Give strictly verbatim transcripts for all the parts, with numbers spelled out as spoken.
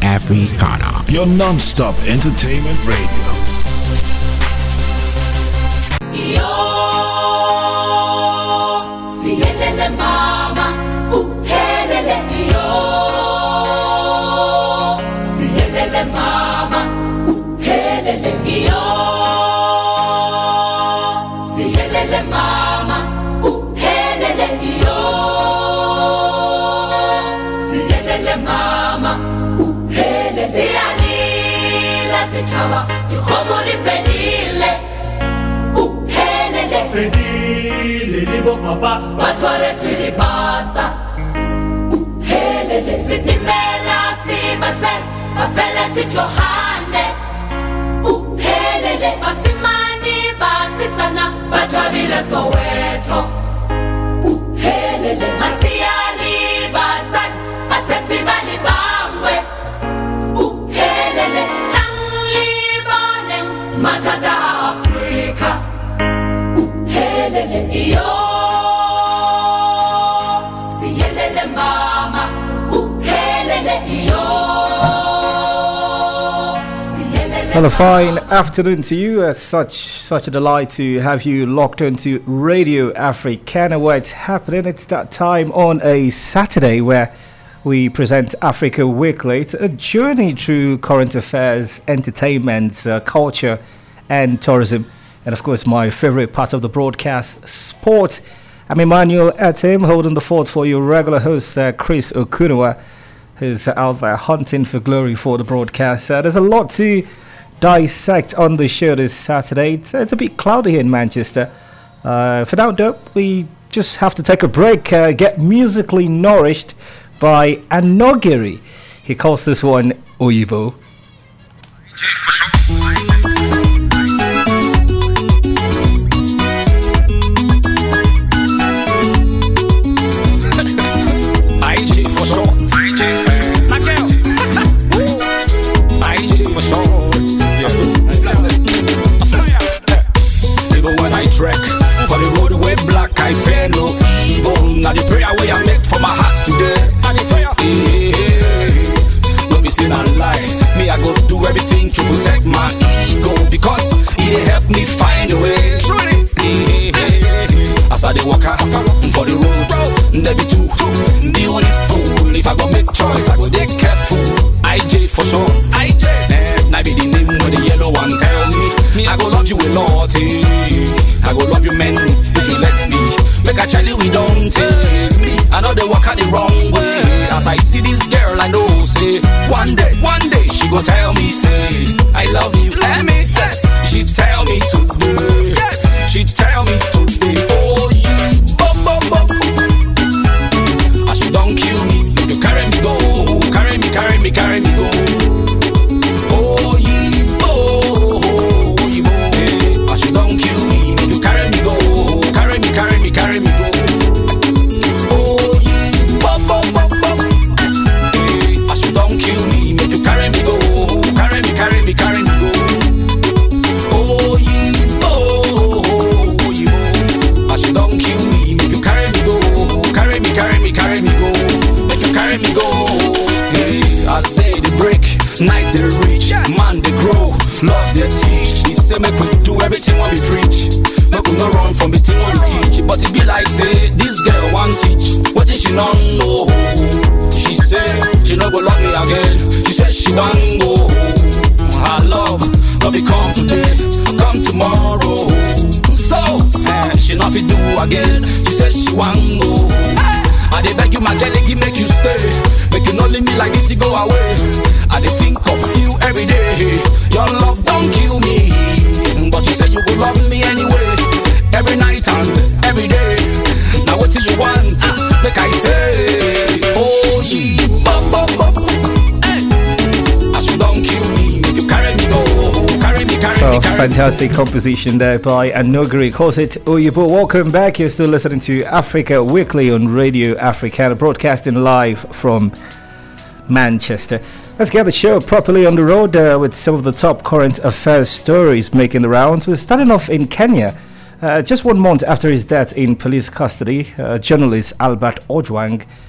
Africana. Your non-stop entertainment radio. Yo, siyelele mama, uhelele yo. Siyelele mama, uhelele yo. Siyelele mama, uhelele yo. Siyelele mama, uhelele. Siyalila sichaba, dikhomo di fenile. Fedile libo papa batware twili basa uhelele sitimela sibatse bafele tijohane uhelele basimani basitsana bajabile Soweto uhelele masiyali basat basethi bali bangwe uhelele tanglibone matata Afrika yo, siyelele mama, uhelele yo. Well, a fine afternoon to you. It's such such a delight to have you locked into Radio Africana, where it's happening. It's that time on a Saturday where we present Africa Weekly. It's a journey through current affairs, entertainment, uh, culture, and tourism. And of course, my favorite part of the broadcast, sport. I'm Emmanuel Etim, holding the fort for your regular host, uh, Chris Okunowa, who's out there hunting for glory for the broadcast. Uh, there's a lot to dissect on the show this Saturday. It's, it's a bit cloudy here in Manchester. Uh, for now, though, we just have to take a break, uh, get musically nourished by Anogiri. He calls this one Oyibo. For the road way black, I fear no evil. Now the prayer way I make for my heart today. And the prayer, yeah. Don't be seen a lie. Me, I go do everything to protect my ego, because it help me find a way. Truly, yeah. As I dey walk out for the road, there be two beautiful. If I go make choice, I go dey careful. I J for sure. I J. Eh, now be the name when the yellow one tell me. Me, I go love you a lot. Eh. I go love you, man, if you let me. Make a Charlie, we don't take me. I know they walk out the wrong way. As I see this girl, I know, say, one day, one day, she go tell me, say, I love you, let me, yes. She tell me today, yes. She tell me today, oh, you, bum, bum, bum. As you don't kill me, you carry me go, carry me, carry me, carry me go. Oh, you, oh, you, oh, as you don't kill me. Carry me go, carry me, carry me, carry me go. Oh yeah, bop, bop, bop, bop. Hey, as you don't kill me, make you carry me go, carry me, carry me, carry me go. Oh yeah, oh yeah, as you don't kill me, make you carry me go, carry me, carry me, carry me go, make you carry me go. Hey, as day they break, night they reach, man they grow, love they teach. He say make we do everything when we preach. No could not run from the thing we teach. But it be like say, this girl want teach. What is she not know? She say, she no go love me again. She said she don't go. Her love, no be come today, come tomorrow. So, say, she not fit do again. She said she want go. I dey beg you, my girl, give make you stay. Make you not leave me like this, you go away. I dey think of you every day. Your love don't kill me, but you say you go love me anyway. Every night and every day. Now what do you want? Like I say, oh yeah, bum, bum, bum. Hey. As you don't kill me, make you carry me go, carry me, carry Oh, me, carry fantastic me. Composition there by Anogiri. Calls it Oyibo. Welcome back. You're still listening to Africa Weekly on Radio Africana, broadcasting live from Manchester. Let's get the show properly on the road uh, with some of the top current affairs stories making the rounds. We're starting off in Kenya. Uh, just one month after his death in police custody, uh, journalist Albert Ojwang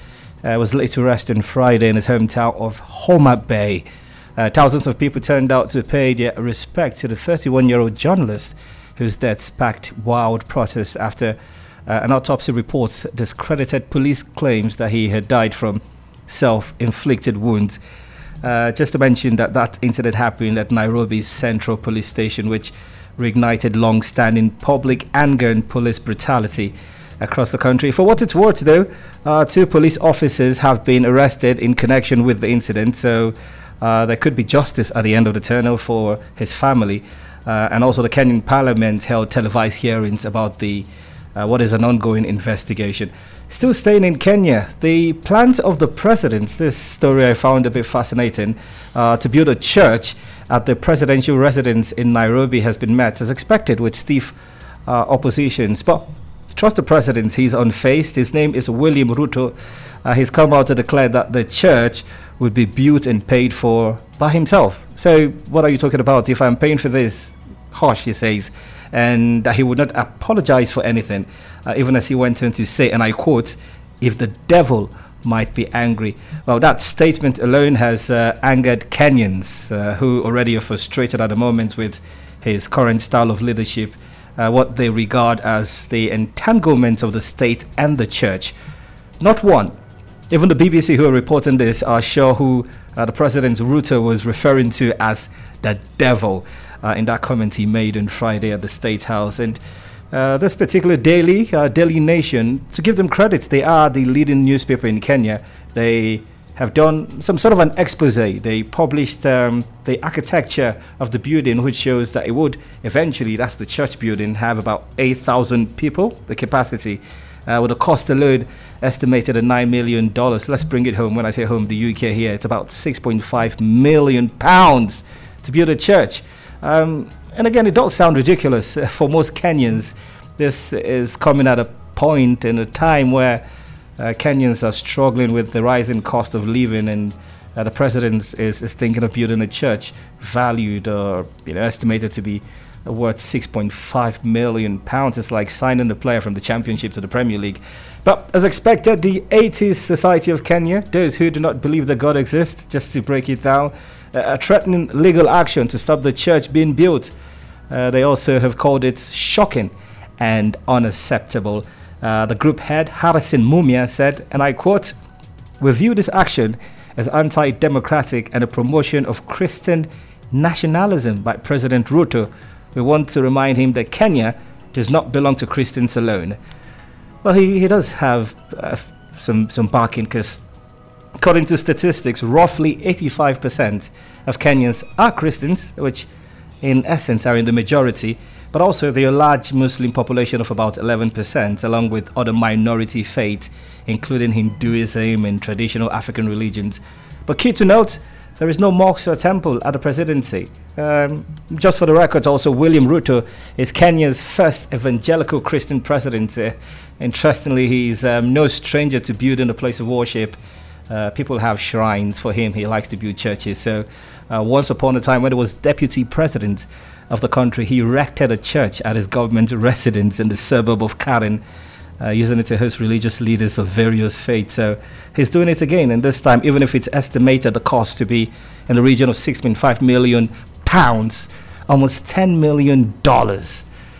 uh, was laid to rest on Friday in his hometown of Homa Bay. Uh, thousands of people turned out to pay their respect to the thirty-one-year-old journalist whose death sparked wild protests after uh, an autopsy report discredited police claims that he had died from self-inflicted wounds. Uh, just to mention that that incident happened at Nairobi's Central Police Station, which reignited long-standing public anger and police brutality across the country. For what it's worth, though, uh, two police officers have been arrested in connection with the incident, so uh, there could be justice at the end of the tunnel for his family. Uh, and also the Kenyan Parliament held televised hearings about the uh, what is an ongoing investigation. Still staying in Kenya, the plans of the president, this story I found a bit fascinating, uh, to build a church at the presidential residence in Nairobi has been met as expected with stiff uh, oppositions. But trust the president, he's unfazed. His name is William Ruto. Uh, he's come out to declare that the church would be built and paid for by himself. So what are you talking about? If I'm paying for this, hush, he says, and that he would not apologize for anything, uh, even as he went on to say, and I quote, "If the devil might be angry." Well, that statement alone has uh, angered Kenyans uh, who already are frustrated at the moment with his current style of leadership, uh, what they regard as the entanglement of the state and the church. Not one, even the B B C who are reporting this are sure who uh, the President Ruto was referring to as the devil uh, in that comment he made on Friday at the State House. And uh, this particular daily, uh, Daily Nation, to give them credit, they are the leading newspaper in Kenya. They have done some sort of an expose. They published um, the architecture of the building, which shows that it would eventually, that's the church building, have about eight thousand people, the capacity, uh, with a cost alone estimated at nine million dollars. Let's bring it home. When I say home, the U K here, it's about six point five million pounds to build a church. Um, and again, it does sound ridiculous for most Kenyans. This is coming at a point in a time where Uh, Kenyans are struggling with the rising cost of living, and uh, the president is, is thinking of building a church valued or you know estimated to be worth six point five million pounds. It's like signing a player from the Championship to the Premier League. But as expected, the Atheist Society of Kenya, those who do not believe that God exists, just to break it down, uh, are threatening legal action to stop the church being built. Uh, they also have called it shocking and unacceptable. Uh, the group head, Harrison Mumia, said, and I quote, "We view this action as anti-democratic and a promotion of Christian nationalism by President Ruto. We want to remind him that Kenya does not belong to Christians alone." Well, he, he does have uh, some, some barking, because according to statistics, roughly eighty-five percent of Kenyans are Christians, which in essence are in the majority. But also there are a large Muslim population of about eleven percent, along with other minority faiths, including Hinduism and traditional African religions. But key to note, there is no mosque or temple at the presidency. Um, just for the record, also, William Ruto is Kenya's first evangelical Christian president. Uh, interestingly, he's um, no stranger to building a place of worship. Uh, people have shrines for him. He likes to build churches. So uh, once upon a time, when he was deputy president of the country, he erected a church at his government residence in the suburb of Karen, uh, using it to host religious leaders of various faiths. So he's doing it again, and this time, even if it's estimated the cost to be in the region of six point five million pounds, almost ten million dollars.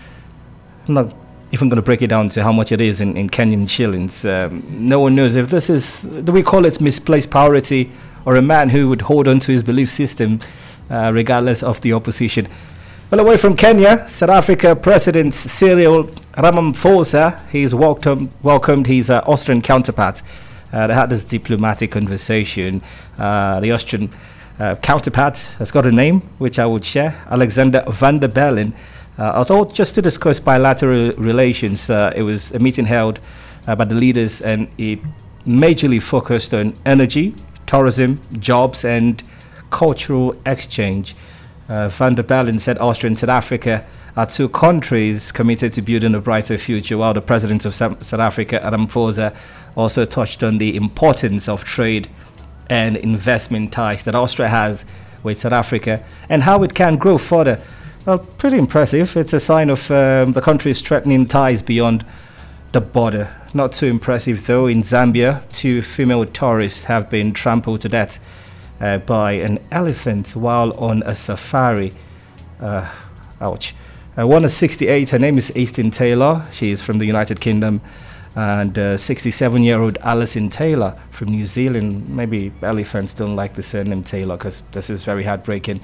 I'm not even going to break it down to how much it is in, in Kenyan shillings. Um, no one knows if this is, do we call it misplaced priority, or a man who would hold on to his belief system uh, regardless of the opposition. Well, away from Kenya, South Africa President Cyril Ramaphosa, he's welcomed, welcomed his uh, Austrian counterpart. Uh, they had this diplomatic conversation. Uh, the Austrian uh, counterpart has got a name, which I would share, Alexander Van der Bellen. Uh, although just to discuss bilateral relations, uh, it was a meeting held uh, by the leaders, and it majorly focused on energy, tourism, jobs, and cultural exchange. Uh, Van der Bellen said Austria and South Africa are two countries committed to building a brighter future, while the president of South Africa, Ramaphosa, also touched on the importance of trade and investment ties that Austria has with South Africa and how it can grow further. Well, pretty impressive. It's a sign of um, the country's threatening ties beyond the border. Not too impressive though. In Zambia, two female tourists have been trampled to death uh, by an elephant while on a safari. Uh, ouch. Uh, one is sixty-eight. Her name is Easton Taylor. She is from the United Kingdom. And uh, sixty-seven-year-old Alison Taylor from New Zealand. Maybe elephants don't like the surname Taylor because this is very heartbreaking.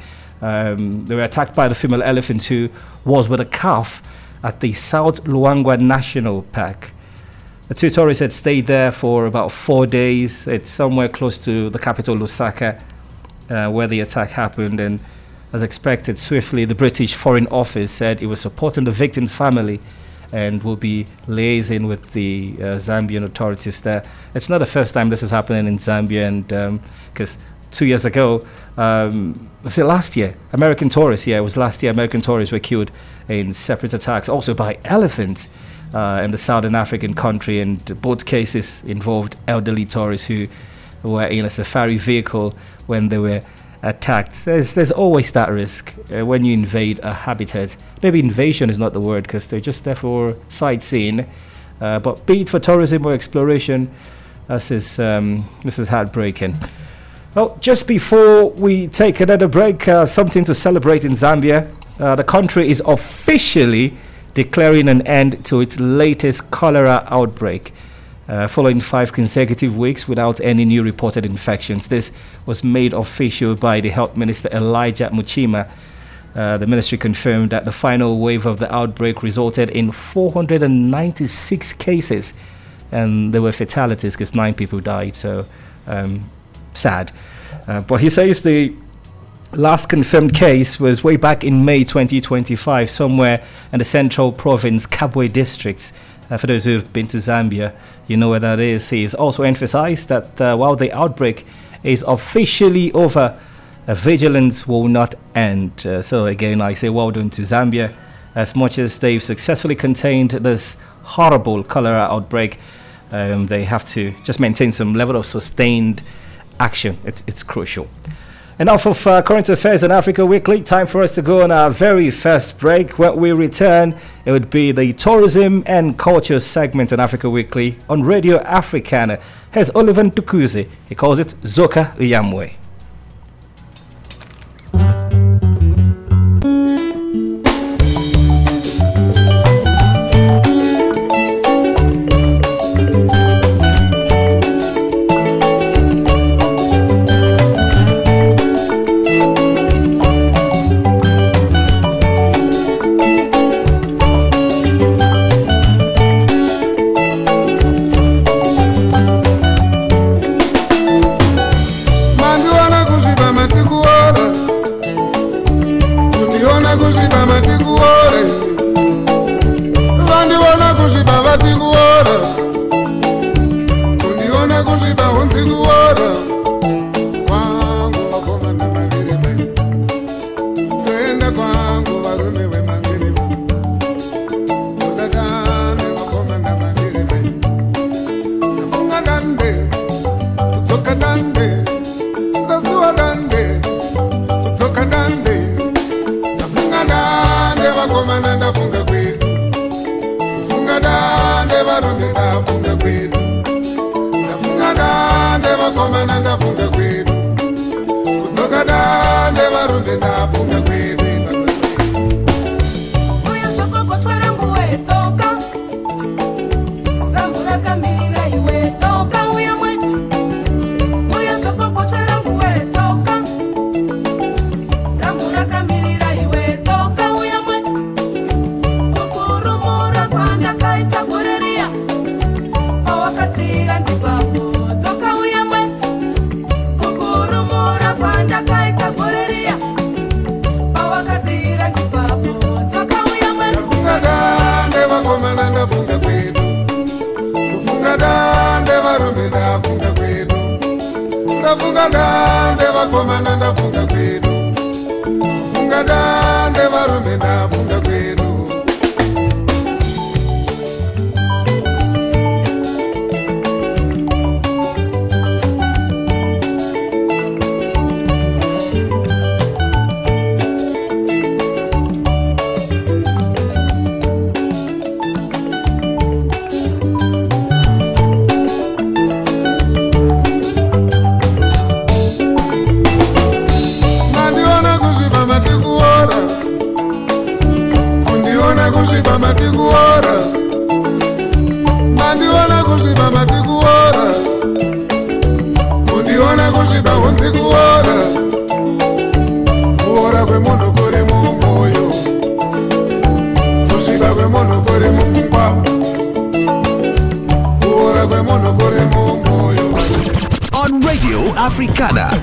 Um, they were attacked by the female elephant who was with a calf at the South Luangwa National Park. The two tourists had stayed there for about four days. It's somewhere close to the capital, Lusaka, uh, where the attack happened. And as expected, swiftly, the British Foreign Office said it was supporting the victim's family and will be liaising with the uh, Zambian authorities there. It's not the first time this is happening in Zambia, and because um, two years ago, um, was it last year? American tourists, yeah, it was last year. American tourists were killed in separate attacks, also by elephants uh, in the southern African country, and both cases involved elderly tourists who were in a safari vehicle when they were attacked. There's there's always that risk uh, when you invade a habitat. Maybe invasion is not the word because they're just there for sightseeing. Uh, but be it for tourism or exploration, this is um, this is heartbreaking. Well, just before we take another break, uh, something to celebrate in Zambia. Uh, the country is officially declaring an end to its latest cholera outbreak. Uh, following five consecutive weeks without any new reported infections. This was made official by the Health Minister Elijah Muchima. Uh, the ministry confirmed that the final wave of the outbreak resulted in four hundred ninety-six cases, and there were fatalities because nine people died, so um, sad. Uh, but he says the last confirmed case was way back in May twenty twenty-five, somewhere in the central province, Kabwe district. Uh, for those who've been to Zambia, you know where that is. He's also emphasized that uh, while the outbreak is officially over, uh, vigilance will not end. Uh, so again, I say well done to Zambia. As much as they've successfully contained this horrible cholera outbreak, um, they have to just maintain some level of sustained action. It's, it's crucial. Enough of uh, current affairs on Africa Weekly. Time for us to go on our very first break. When we return, it would be the tourism and culture segment on Africa Weekly on Radio Africana. Here's Oliver Ntukuzi. He calls it Zoka Uyamwe.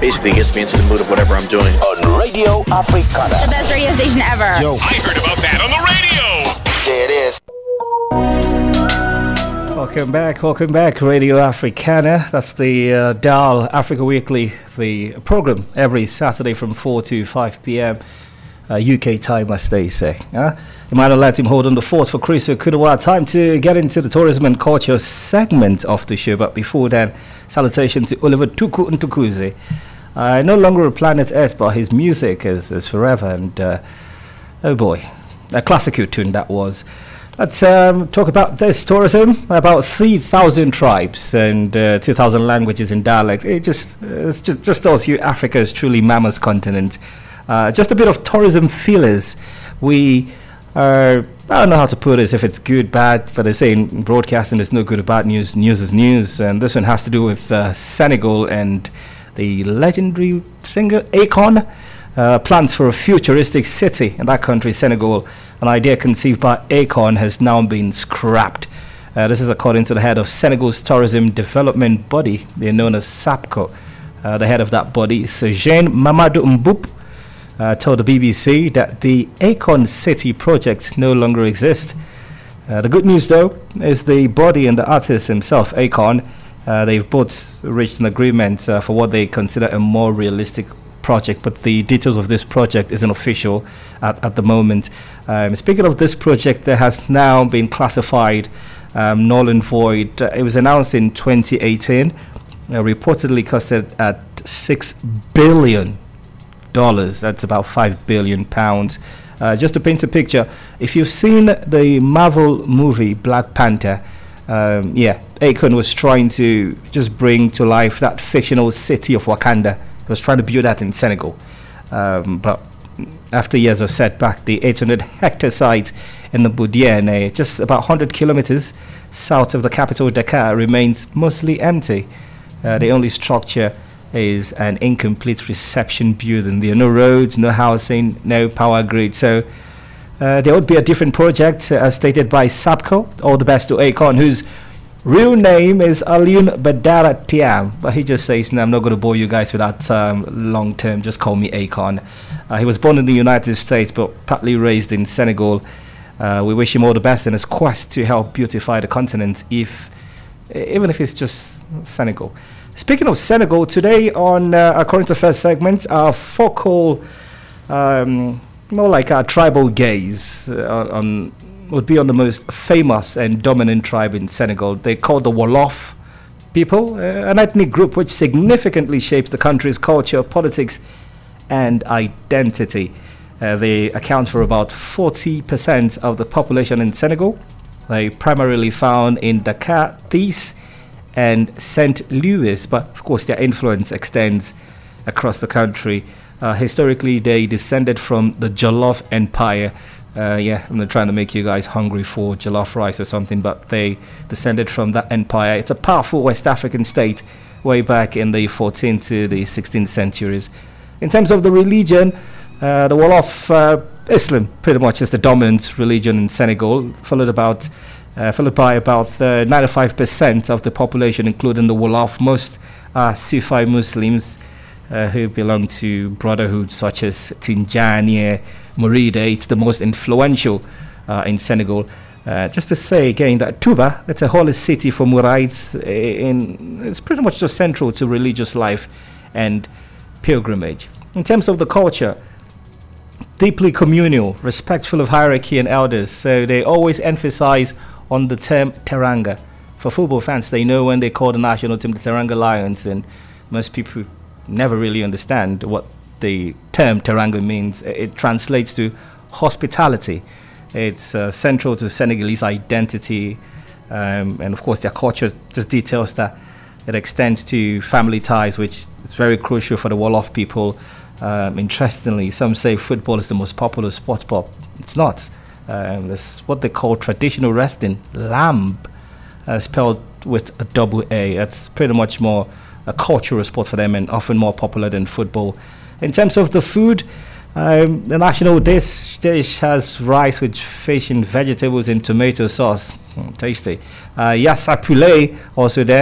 basically gets me into the mood of whatever I'm doing. On Radio Africana. The best radio station ever. Yo. I heard about that on the radio. There it is. Welcome back, welcome back, Radio Africana. That's the uh, Dial Africa Weekly, the program every Saturday from four to five p.m. Uh, U K time, as they say. Uh, you might have let him hold on the fort for Chris Okudawa. Time to get into the tourism and culture segment of the show. But before that, salutation to Oliver Tuku Ntukuzi. Uh, no longer a planet Earth, but his music is, is forever. And uh, oh boy, a classical tune that was. Let's um, talk about this tourism. About three thousand tribes and uh, two thousand languages and dialects. It just it just, just tells you Africa is truly mammoth continent. Uh, just a bit of tourism feelers. We are, I don't know how to put this, if it's good, bad, but they say in broadcasting there's no good or bad news. News is news. And this one has to do with uh, Senegal and the legendary singer Akon. Uh, plans for a futuristic city in that country, Senegal. An idea conceived by Akon has now been scrapped. Uh, this is according to the head of Senegal's tourism development body. They're known as SAPCO. Uh, the head of that body, Sejane Mamadou Mboup, uh, told the B B C that the Akon City project no longer exists. Uh, the good news, though, is the body and the artist himself, Akon, uh, they've both reached an agreement uh, for what they consider a more realistic project, but the details of this project isn't official at, at the moment. Um, speaking of this project, there has now been classified um, null and void. Uh, it was announced in twenty eighteen, uh, reportedly costed at six billion dollars. That's about five billion pounds. Uh, just to paint a picture, if you've seen the Marvel movie Black Panther, um, yeah, Akon was trying to just bring to life that fictional city of Wakanda. Was trying to build that in Senegal, um, but after years of setback, the eight hundred hectare site in the Boudienne, just about one hundred kilometers south of the capital Dakar, remains mostly empty. Uh, the only structure is an incomplete reception building. There are no roads, no housing, no power grid. So uh, there would be a different project, uh, as stated by SAPCO. All the best to Akon, who's real name is Alioune Badara Thiam, but he just says, no, I'm not going to bore you guys with that um, long term, just call me Akon. Uh, he was born in the United States, but partly raised in Senegal. Uh, we wish him all the best in his quest to help beautify the continent, if even if it's just Senegal. Speaking of Senegal, today on uh, our current affairs segment, our focal, um, more like our tribal gaze uh, on would be on the most famous and dominant tribe in Senegal. They call the Wolof people, uh, an ethnic group which significantly shapes the country's culture, politics, and identity. Uh, they account for about forty percent of the population in Senegal. They primarily found in Dakar, Thiès, and Saint Louis, but of course their influence extends across the country. Uh, historically, they descended from the Jollof Empire. Uh, yeah, I'm not trying to make you guys hungry for jollof rice or something, but they descended from that empire. It's a powerful West African state way back in the fourteenth to the sixteenth centuries. In terms of the religion, uh, the Wolof uh, Islam pretty much is the dominant religion in Senegal, followed about uh, followed by about uh, ninety-five percent of the population, including the Wolof. Most are Sufi Muslims uh, who belong to brotherhoods such as Tinjaniya, Mouride. It's the most influential uh, in Senegal. Uh, just to say again that Touba, it's a holy city for Mourides. In, it's pretty much just central to religious life and pilgrimage. In terms of the culture, deeply communal, respectful of hierarchy and elders. So they always emphasize on the term Teranga. For football fans, they know when they call the national team the Teranga Lions, and most people never really understand what the term Teranga means. It translates to hospitality. It's uh, central to Senegalese identity, um, and of course their culture just details that. It extends to family ties, which is very crucial for the Wolof people. Um, interestingly, some say football is the most popular sport, but it's not. Um, it's what they call traditional wrestling, lamb, uh, spelled with a double A. That's pretty much more a cultural sport for them and often more popular than football. In terms of the food, um, the national dish, dish has rice with fish and vegetables and tomato sauce. Mm, tasty. Uh, Yassa poulet also there.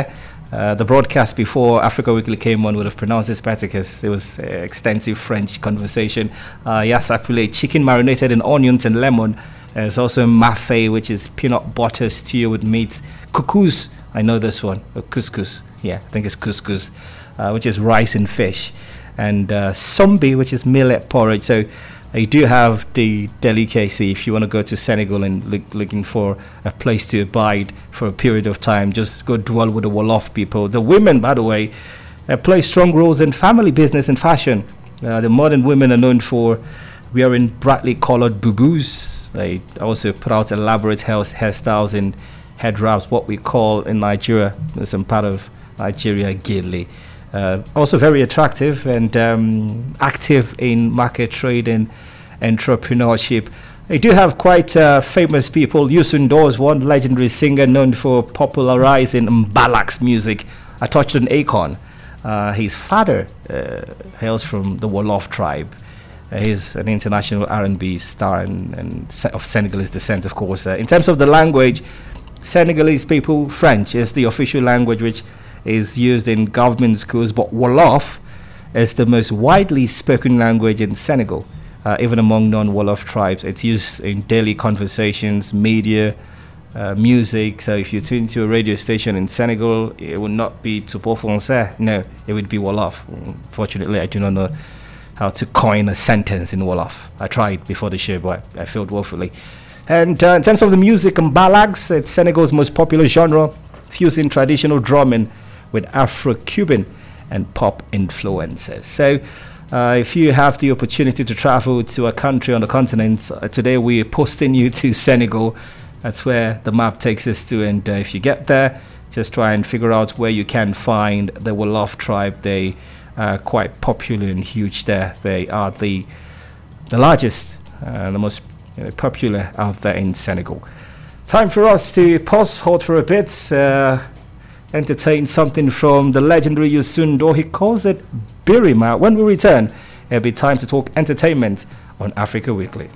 Uh, the broadcast before Africa Weekly came on would have pronounced this better because it was uh, extensive French conversation. Uh, Yasapule, chicken marinated in onions and lemon. Uh, there's also mafe, which is peanut butter stew with meat. Couscous, I know this one. Uh, couscous, yeah, I think it's couscous, uh, which is rice and fish. And uh, sombi, which is millet porridge. So uh, you do have the delicacy if you want to go to Senegal and look, looking for a place to abide for a period of time. Just go dwell with the Wolof people. The women, by the way, uh, play strong roles in family business and fashion. Uh, the modern women are known for wearing brightly colored bubus. They also put out elaborate hair, hairstyles and head wraps, what we call in Nigeria, some part of Nigeria, gele. Uh, also very attractive and um, active in market trade and entrepreneurship. They do have quite uh, famous people. Youssou N'Dour is one legendary singer known for popularizing Mbalax music. I touched on Akon. Uh, his father uh, hails from the Wolof tribe. Uh, he's an international R and B star and, and se- of Senegalese descent, of course. Uh, in terms of the language, Senegalese people, French is the official language which is used in government schools, but Wolof is the most widely spoken language in Senegal, uh, even among non-Wolof tribes. It's used in daily conversations, media, uh, music. So if you tune to a radio station in Senegal, it would not be Tupo Français. No, it would be Wolof. Fortunately, I do not know how to coin a sentence in Wolof. I tried before the show, but I failed woefully. And uh, in terms of the music, and Mbalax, it's Senegal's most popular genre, fusing traditional drumming with Afro-Cuban and pop influences. So uh, if you have the opportunity to travel to a country on the continent, uh, today we're posting you to Senegal. That's where the map takes us to. And uh, if you get there, just try and figure out where you can find the Wolof tribe. They are quite popular and huge there. They are the the largest, uh, the most you know, popular out there in Senegal. Time for us to pause, hold for a bit, uh, entertain something from the legendary Youssou N'Dour. He calls it Birima. When we return, it'll be time to talk entertainment on Africa Weekly.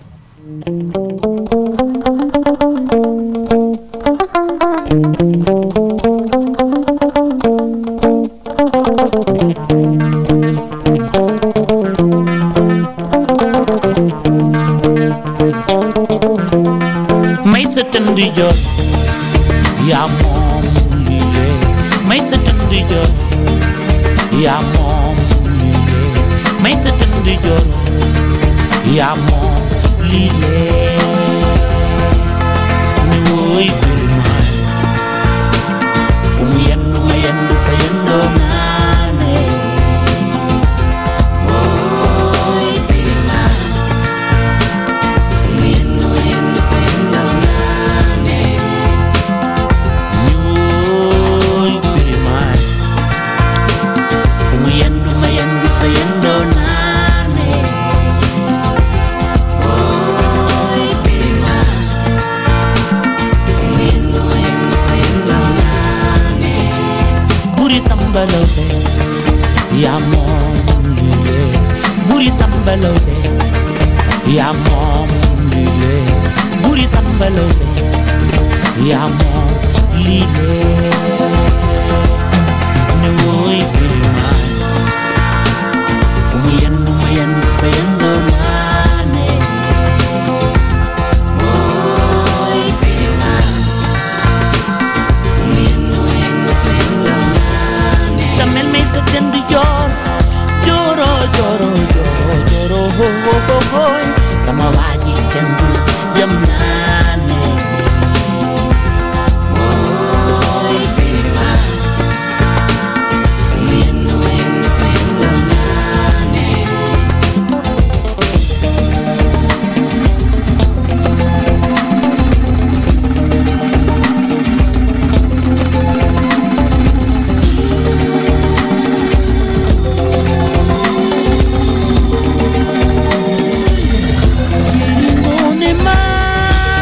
May satan di jot ya mom lile may satan di jot ya mom lile may satan di jot ya mom lile ni woy Birima fu mu yendu ma yendu fa yendo nane woy Birima fu mu yendu ma yendu fa yendo nane ni woy Birima fu mu yendu ma yendu fa yendo nane woy Birima fu mu yendu ma yendu fa yendo nane buri sambalobe ya mom lile buri sambalobe ya mom lile buri sambalobe ya mom lile ne woy Birima fu mu yendu ma yendu fa yendo nane woy Birima fu mu yendu ma yendu fa yendo nane tamel may sa dend jor joro joro joro joro ho ho ho ho sama waji kendu jam nane woy Birima fu mu yendu ma yendu fa yendo nane Kirimone ma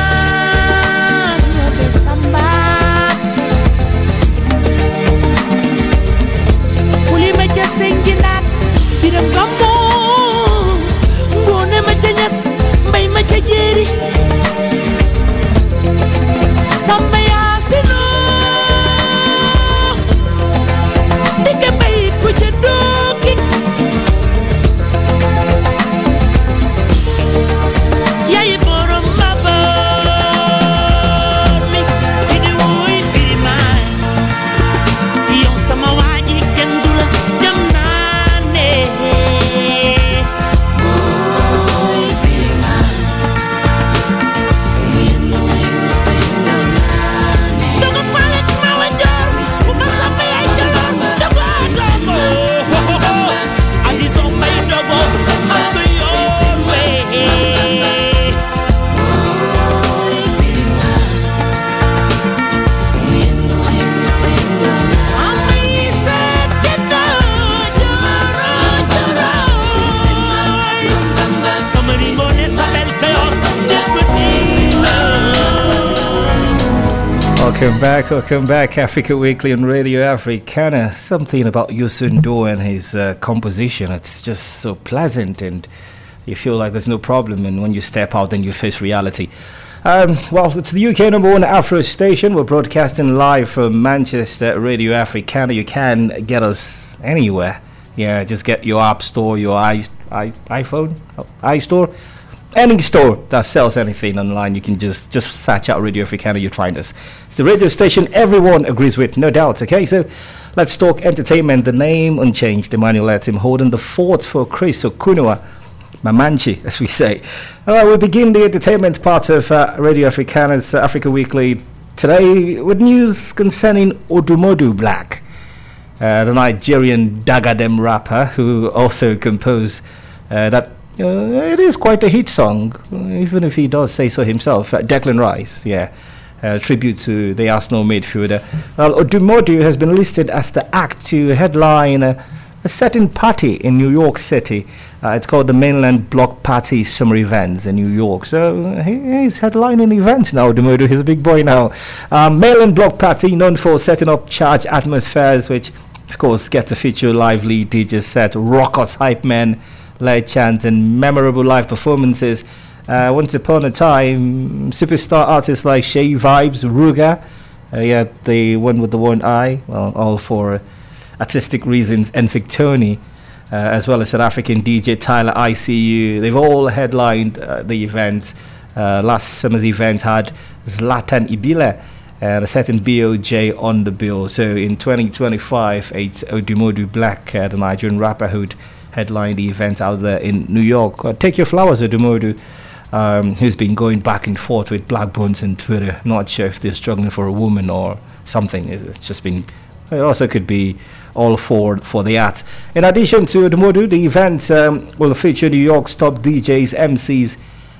Welcome back, welcome back. Africa Weekly on Radio Africana. Something about Youssou N'Dour and his uh, composition. It's just so pleasant and you feel like there's no problem. And when you step out, then you face reality. Um, well, it's the U K number one Afro station. We're broadcasting live from Manchester, Radio Africana. You can get us anywhere. Yeah, just get your app store, your i, I, iPhone, iStore. Any store that sells anything online, you can just just search out Radio Africana, you find us. It's the radio station everyone agrees with, no doubt. Okay, so let's talk entertainment. The name unchanged, Emmanuel Etim holding the fort for Chris Okunua Mamanchi, as we say. All right, we begin the entertainment part of uh, Radio Africana's uh, Africa Weekly today with news concerning Odumodu Black, uh, the Nigerian Dagadem rapper who also composed uh, that. Uh, it is quite a hit song, even if he does say so himself. Uh, Declan Rice, yeah, uh, tribute to the Arsenal midfielder. Well, Odumodu has been listed as the act to headline uh, a certain party in New York City. Uh, it's called the Mainland Block Party Summer Events in New York. So uh, he, he's headlining events now, Odumodu. He's a big boy now. Um, Mainland Block Party, known for setting up charged atmospheres, which, of course, get to feature lively D J set, rockers, hype men, light chants and memorable live performances. Uh, once upon a time, superstar artists like Shay Vibes, Ruga, uh, yeah, the one with the one eye, well, all for artistic reasons, and Victoni, uh, as well as South African D J Tyler I C U. They've all headlined uh, the event. Uh, last summer's event had Zlatan Ibile and a certain B O J on the bill. So in twenty twenty-five, it's Odumodu Black, uh, the Nigerian rapper who'd headline the event out there in New York. Uh, take your flowers, Odumodu, um, who's been going back and forth with Black Bones and Twitter. Not sure if they're struggling for a woman or something. It's, it's just been. It also could be all for for the art. In addition to Odumodu, the event um, will feature New York's top D Js, M Cs,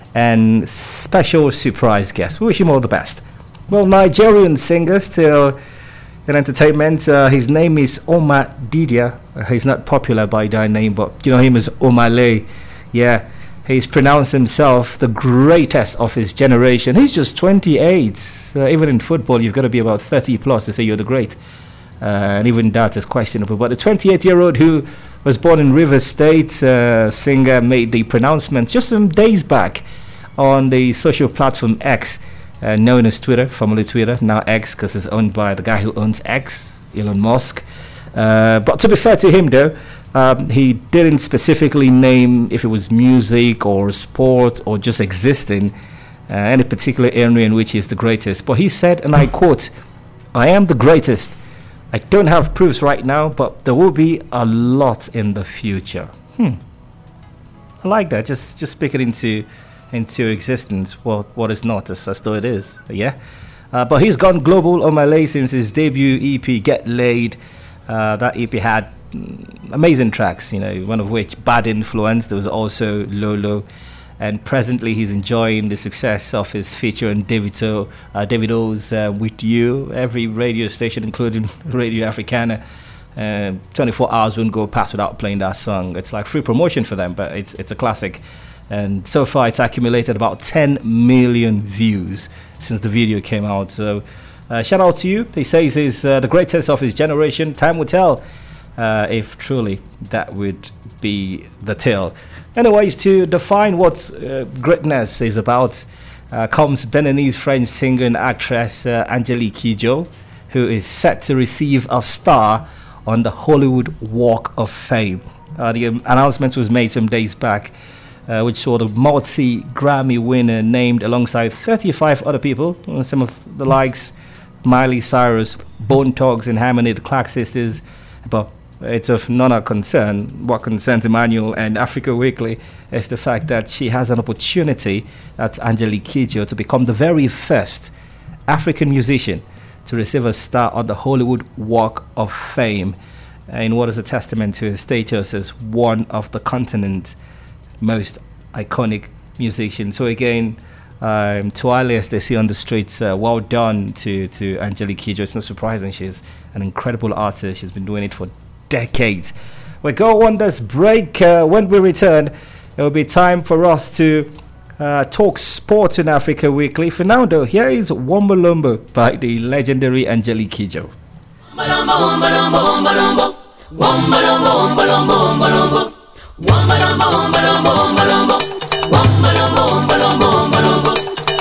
and special surprise guests. We wish him all the best. Well, Nigerian singer still in entertainment. Uh, his name is Omar Didia. Uh, he's not popular by that name, but you know him as Omale. Yeah, he's pronounced himself the greatest of his generation. He's just twenty-eight. Uh, even in football, you've got to be about thirty plus to say you're the great. Uh, and even that is questionable. But the twenty-eight-year-old who was born in Rivers State, uh, singer, made the pronouncement just some days back on the social platform X, Uh, known as Twitter, formerly Twitter, now X, because it's owned by the guy who owns X, Elon Musk. Uh, but to be fair to him, though, um, he didn't specifically name if it was music or sport or just existing, uh, any particular area in which he is the greatest. But he said, and I quote, "I am the greatest. I don't have proofs right now, but there will be a lot in the future." Hmm. I like that. Just, just speak it into... into existence, what what is not as, as though it is, yeah. Uh, but he's gone global on Malay since his debut E P, Get Laid. Uh, that E P had mm, amazing tracks, you know, one of which, Bad Influence. There was also Lolo, and presently he's enjoying the success of his feature on Davido, uh, Davido's uh, With You. Every radio station, including Radio Africana, uh, twenty-four hours wouldn't go past without playing that song. It's like free promotion for them, but it's it's a classic. And so far, it's accumulated about ten million views since the video came out. So, uh, shout out to you. He says he's uh, the greatest of his generation. Time will tell uh, if truly that would be the tale. Anyways, to define what uh, greatness is about, uh, comes Beninese French singer and actress uh, Angelique Kidjo, who is set to receive a star on the Hollywood Walk of Fame. Uh, the um, announcement was made some days back, Uh, which saw the multi-Grammy winner named alongside thirty-five other people, some of the likes Miley Cyrus, Bone Thugs and Harmony, the Clark Sisters. But it's of none our concern. What concerns Emmanuel and Africa Weekly is the fact that she has an opportunity, that's Angelique Kidjo, to become the very first African musician to receive a star on the Hollywood Walk of Fame, in what is a testament to her status as one of the continent's most iconic musicians. So again, um, to Ali, as they see on the streets, uh, well done to, to Angelique Kidjo. It's not surprising. She's an incredible artist. She's been doing it for decades. We go on this break. Uh, when we return, it will be time for us to uh, talk sports in Africa Weekly. For now, though, here is Wombalombo by the legendary Angelique Kidjo. Wombalombo, wombalombo, wombalombo. Wombalombo, wombalombo, wombalombo. Wombalombo, wombalombo, wombalombo. Wombalombo, wombalombo, wombalombo.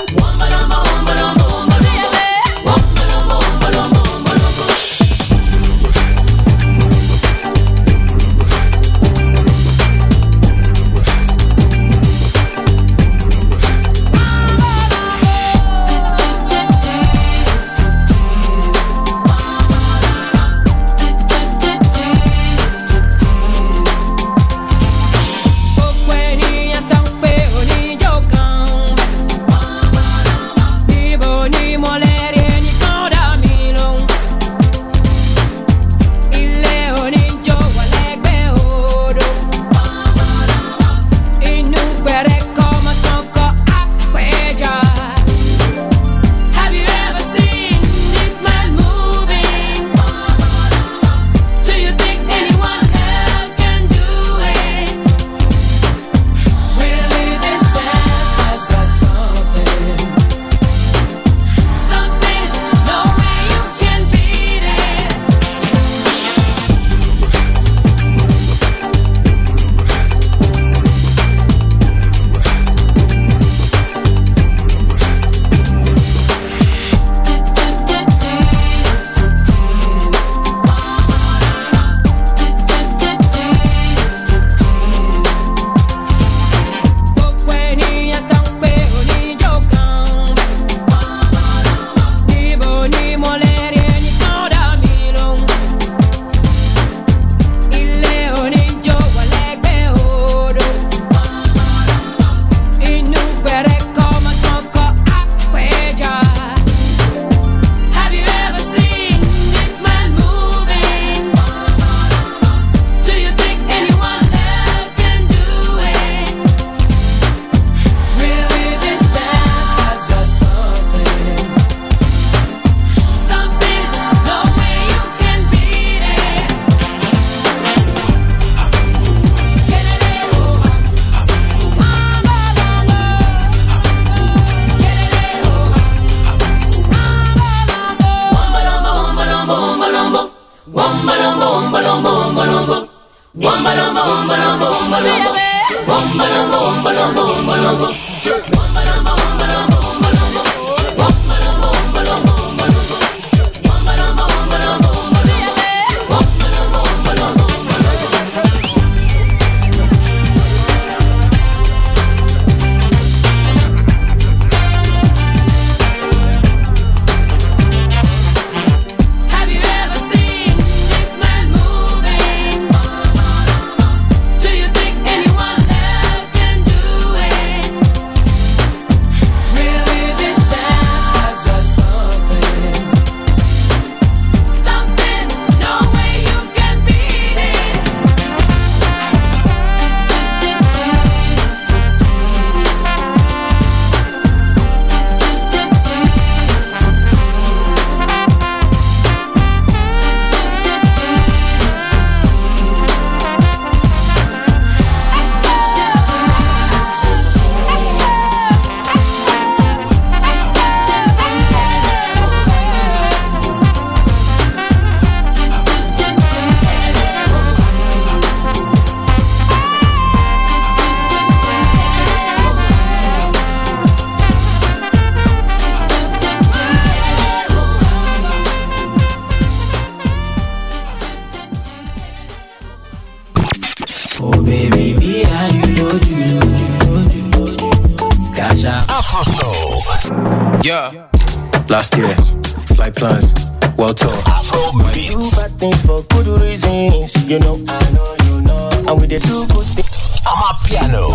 Yeah. Last year, flight plans, world tour. Afro beats. Do bad things for good reasons. You know, I know, you know. And we did do good things. I'm a piano.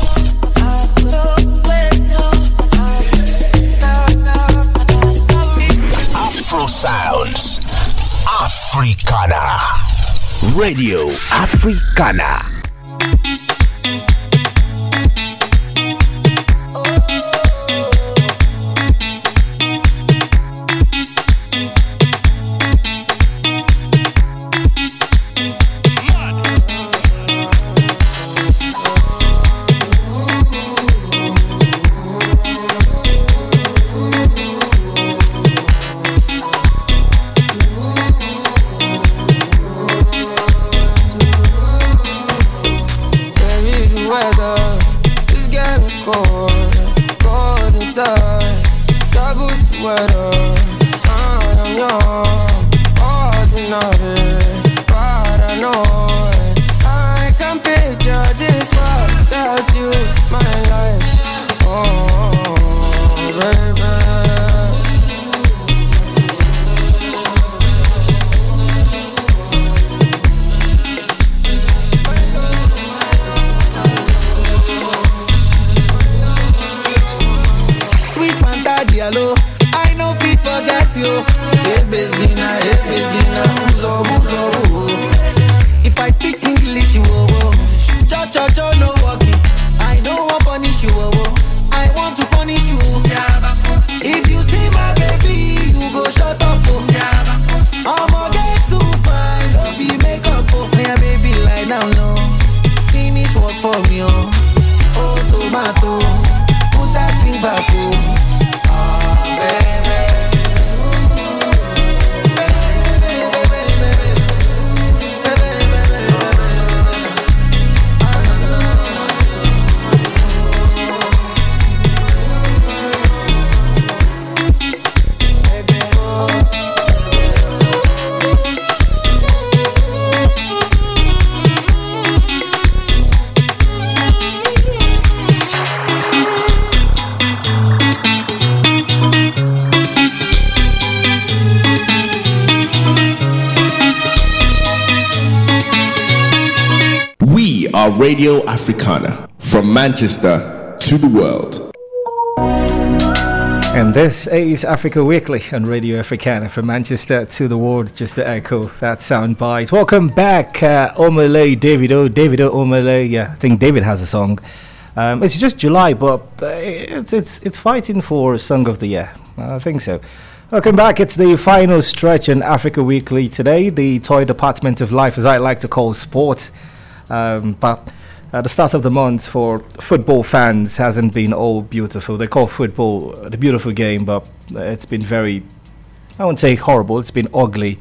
Afro sounds. Africana. Radio Africana. cold, cold inside. Double sweater, I am young, ordinary, paranoid. I can picture this world without you, my life. Oh, baby. Diallo, I know fit forget you. Hey Bezina, hey Bezina, uzo, uzo, uzo. If I speak English, you oh, oh. Cho, cho, cho, no walking. I don't want punish you, oh, oh. I want to punish you. If you see my baby, you go shut up, oh. I'ma get too fine, don't be makeup, oh. Yeah, baby, lie down, no. Finish work for me, oh. Oh, tomato, put that thing back, oh. Our Radio Africana, from Manchester to the world. And this is Africa Weekly on Radio Africana, from Manchester to the world, just to echo that soundbite. Welcome back, uh, Omele Davido, Davido Omele. Yeah, I think David has a song. Um, it's just July, but uh, it's, it's, it's fighting for Song of the Year. I think so. Welcome back. It's the final stretch on Africa Weekly today. The toy department of life, as I like to call sports. Um, but at the start of the month for football fans hasn't been all beautiful. They call football the beautiful game, but it's been very, I won't say horrible, it's been ugly.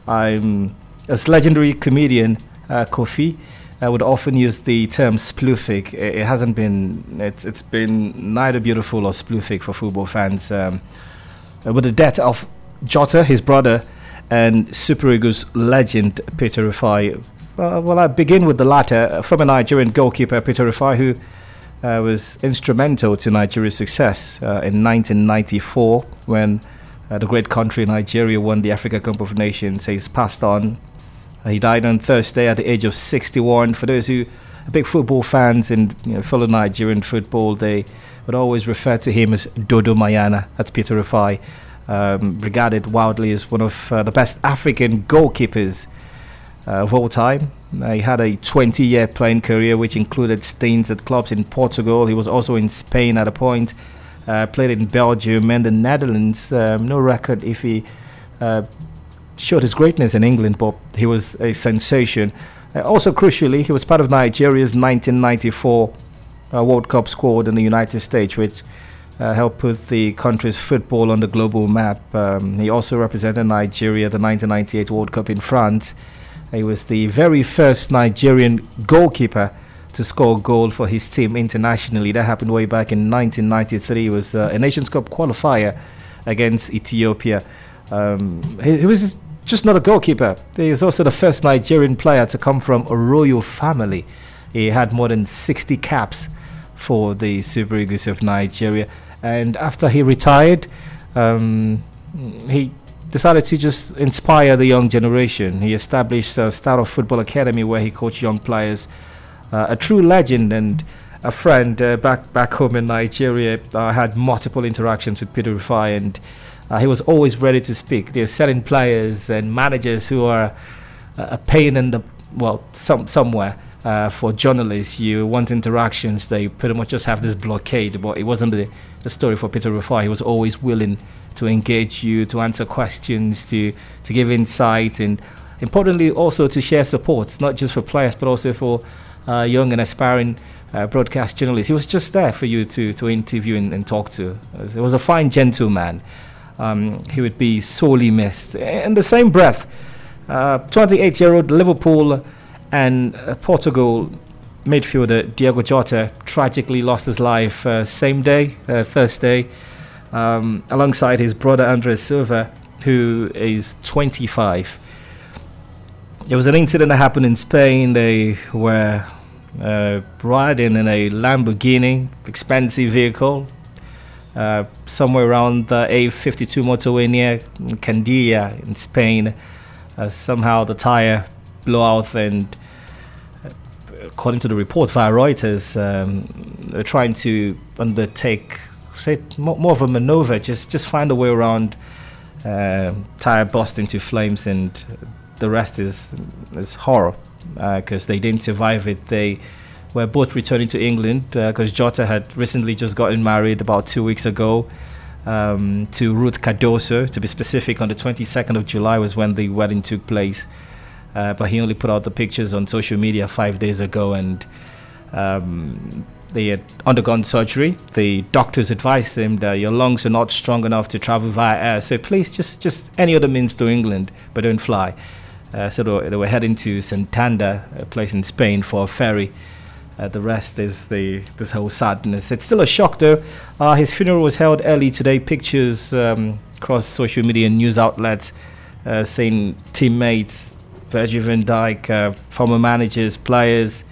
Um, as legendary comedian uh, Kofi uh, would often use the term sploofing. It, it hasn't been, it's it's been neither beautiful or sploofing for football fans. Um, with the death of Jota, his brother, and Super Eagles legend Peter Rufai. Uh, well, I begin with the latter. Uh, former Nigerian goalkeeper Peter Rufai, who uh, was instrumental to Nigeria's success uh, in nineteen ninety-four when uh, the great country Nigeria won the Africa Cup of Nations. He's passed on. Uh, he died on Thursday at the age of sixty-one. For those who are big football fans and you know, follow Nigerian football, they would always refer to him as Dodo Mayana. That's Peter Rufai, um, regarded widely as one of uh, the best African goalkeepers Uh, of all time. Uh, he had a twenty-year playing career, which included stints at clubs in Portugal. He was also in Spain at a point. Uh, played in Belgium and the Netherlands. Um, no record if he uh, showed his greatness in England, but he was a sensation. Uh, also, crucially, he was part of Nigeria's nineteen ninety-four uh, World Cup squad in the United States, which uh, helped put the country's football on the global map. Um, he also represented Nigeria at the nineteen ninety-eight World Cup in France. He was the very first Nigerian goalkeeper to score a goal for his team internationally. That happened way back in nineteen ninety-three. It was uh, a Nations Cup qualifier against Ethiopia. Um, he, he was just not a goalkeeper. He was also the first Nigerian player to come from a royal family. He had more than sixty caps for the Super Eagles of Nigeria. And after he retired, um, he decided to just inspire the young generation. He established a Star of Football Academy where he coached young players. Uh, a true legend and a friend uh, back back home in Nigeria. I uh, had multiple interactions with Peter Rufai, and uh, he was always ready to speak. There are certain players and managers who are uh, a pain in the, well, some somewhere. Uh, for journalists, you want interactions, they pretty much just have this blockade, but it wasn't the, the story for Peter Rufai. He was always willing to engage you, to answer questions, to, to give insight, and importantly also to share support, not just for players, but also for uh, young and aspiring uh, broadcast journalists. He was just there for you to, to interview and, and talk to. It was a fine gentleman. Um, he would be sorely missed. In the same breath, uh, twenty-eight-year-old Liverpool and uh, Portugal midfielder Diego Jota tragically lost his life uh, same day, uh, Thursday, um, alongside his brother Andres Silva, who is twenty-five. It was an incident that happened in Spain. They were uh, riding in a Lamborghini, expensive vehicle, uh, somewhere around the A fifty-two motorway near Candilla in Spain. Uh, somehow the tire blew out, and uh, according to the report via Reuters, um, they're trying to undertake, say, more, more of a maneuver, just just find a way around uh, tire burst into flames, and the rest is is horror because uh, they didn't survive it. They were both returning to England because uh, Jota had recently just gotten married about two weeks ago um, to Ruth Cardoso. To be specific, on the twenty-second of July was when the wedding took place. Uh, but he only put out the pictures on social media five days ago, and um, they had undergone surgery. The doctors advised him that your lungs are not strong enough to travel via air, so please just, just any other means to England, but don't fly. Uh, so they were, they were heading to Santander, a place in Spain, for a ferry. Uh, the rest is the this whole sadness. It's still a shock, though. Uh, his funeral was held early today. Pictures um, across social media and news outlets uh, saying teammates, Virgil van Dijk, uh, former managers, players,